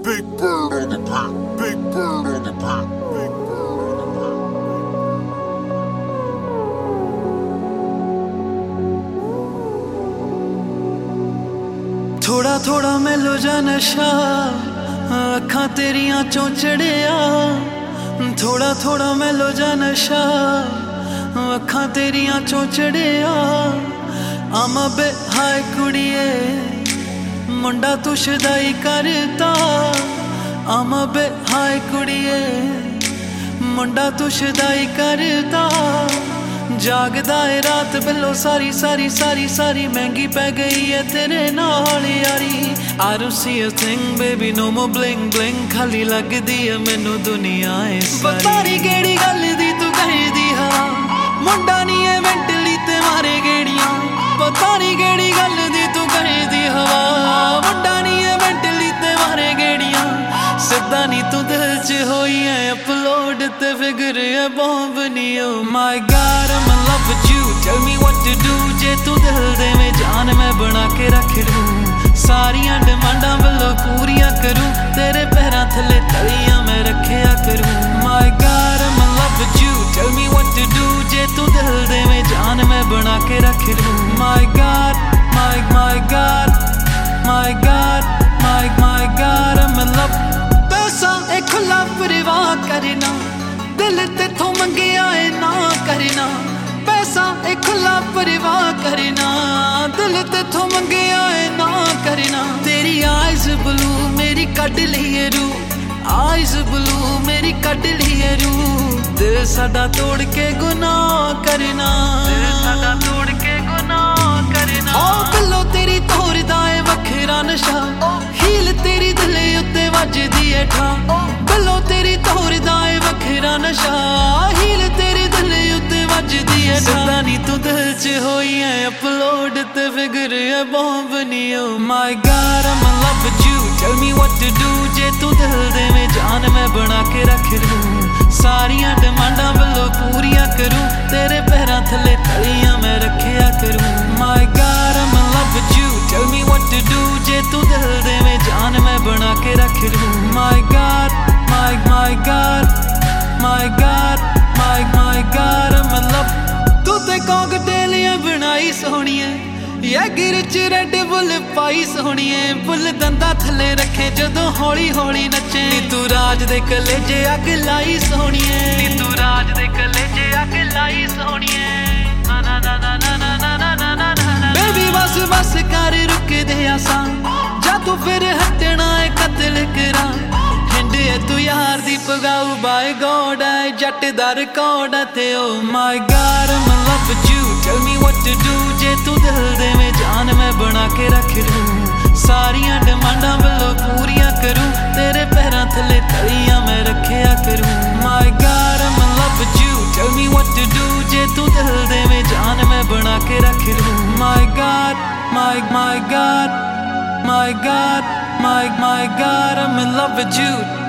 Big bird on the beat. Big bird on the beat. Big bird on the beat. थोड़ा थोड़ा मैलो जा नशा अखां तेरियां चों चढ़िया थोड़ा थोड़ा मैलो जा नशा अखां तेरियां चों चढ़िया आमा बे हाय कुड़िए मुंडा तू शदाई करता आमा बे हाय कुड़िए मुंडा तू शदाई करता जागदा है रात बिलो सारी सारी सारी सारी महंगी पै गई है तेरे नाल यारी I don't see a thing baby no more bling bling खाली लगदी है मैनू दुनिया है सारी बतारी केड़ी गल दी तू कहदी हा मुंडा नहीं है मेंटली ते मारे गेड़ियां बतारी केड़ी गल दी तू कहदी हा मुंडा नहीं है मेंटली ते मारे गेड़ियां सिद्धा नहीं तू दिल च होई है अपलोड ते फिगर है बॉम्ब नहीं oh my god I'm in love with you tell me what to do जे तू दिल दे में जान मैं बना के रख लूं सारियां डिमांडां बल्लो पूरियां करूं तेरे पैरां थले तलियां मैं रखिया करूं my god I'm in love with you tell me what to do जे तू दिल दे में जान मैं बना के रख लूं my god my god my god my god I'm in love पैसा एक खुला परवाह करना दिल तेथों मंगिया है ना करना पैसा एक खुला परवाह करना दिल तेथों मंगिया है ना करना तेरी आइज़ ब्लू मेरी कड लिए रू आइज़ ब्लू मेरी कड लिए रू दिल साडा तोड़ के गुनाह करना दिल साडा तोड़ के गुनाह करना ओ बिल्लो तेरी तोड़दा है वखरा नशा हील तेरी दिल उत्ते वजदी है ठा बिल्लो तेरी तोड़दा है वखरा नशा हील तेरी दिल उत्ते वजदी है ठा सिद्धा नहीं तू दिल च होई है अपलोड ते फिगर है बॉम्ब नहीं oh my god I'm in love with you tell me what to do जे तू दिल दे में जान मैं बना के रख लूं सारियां डिमांडां बल्लो पूरियां करूं तेरे पैरां थले तलियां मैं रखिया करूं my god I'm in love with you tell me what to do जे तू दिल दे में जान मैं बना के रख लूं my god my god my god my god I'm in love तू ते कॉकटेलियां बनाई सोहणिए या गिर च रेड बुल पाई सोहणिए बुल दंदा थले रखे जदों हौली हौली नचे नी तू राज दे कलेजे अग लाई सोहणिए नी तू राज दे कलेजे अग लाई सोहणिए ना ना ना ना ना ना ना ना ना बेबी बस बस कर रुक दे आसां जा तू फिर हटना है कतल करा हिंडे तू यार दी पगाऊ बाय गॉड है जट दा रिकॉर्ड है ते oh my god I'm in love with you tell me what to do जे तू दिल दे में जान मैं बना के रख लूं सारियां डिमांडां बल्लो पूरियां करूं तेरे पैरां थले तलियां मैं रखिया करूं my god I'm in love with you tell me what to do जे तू दिल दे में जान मैं बना के रख लूं my god my god my god I'm in love with you